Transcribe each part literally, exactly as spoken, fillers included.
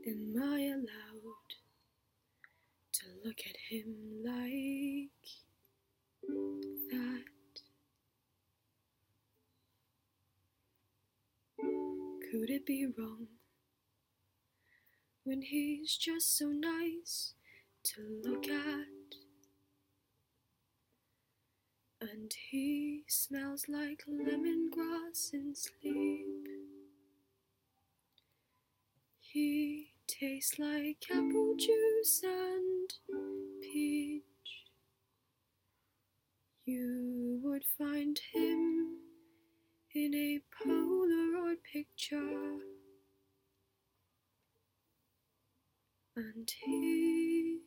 Am I allowed to look at him like that? Could it be wrong when he's just so nice to look at? And he smells like lemongrass in sleep. He tastes like apple juice and peach. You would find him in a Polaroid picture. And he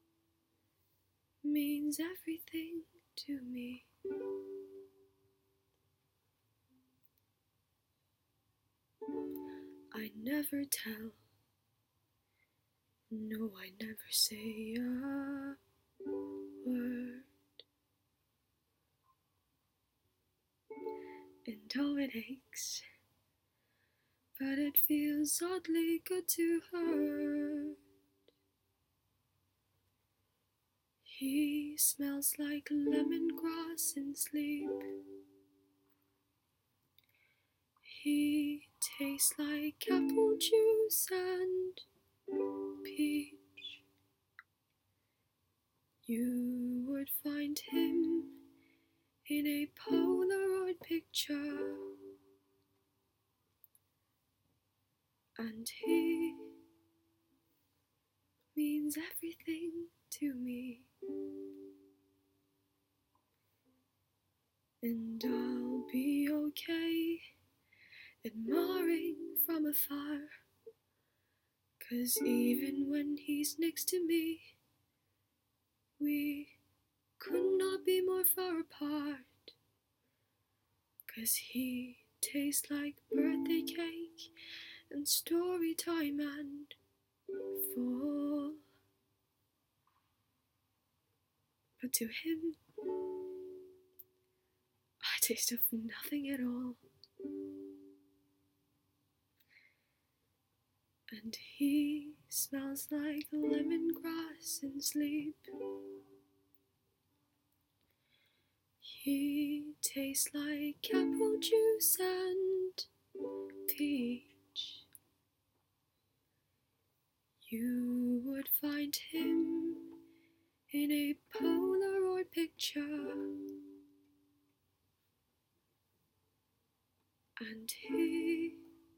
means everything to me. I never tell, no, I never say a word. And oh, it aches, but it feels oddly good to hurt. He smells like lemongrass in sleep. He tastes like apple juice and peach. You would find him in a Polaroid picture. And he means everything to me. And I'll be okay admiring from afar, 'cause even when he's next to me, we could not be more far apart. 'Cause he tastes like birthday cake and story time and fall. But to him, I taste of nothing at all. And he smells like lemongrass in sleep. He tastes like apple juice and peach. You would find him in a Polaroid picture. And he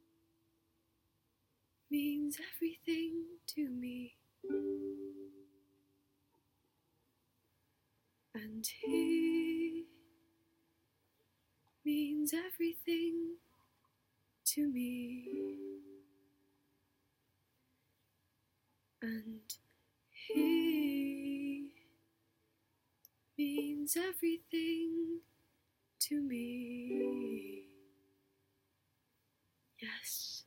means everything to me. And he means everything to me. And he means everything to me. Yes,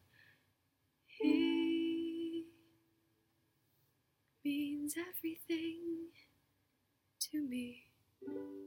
he means everything to me.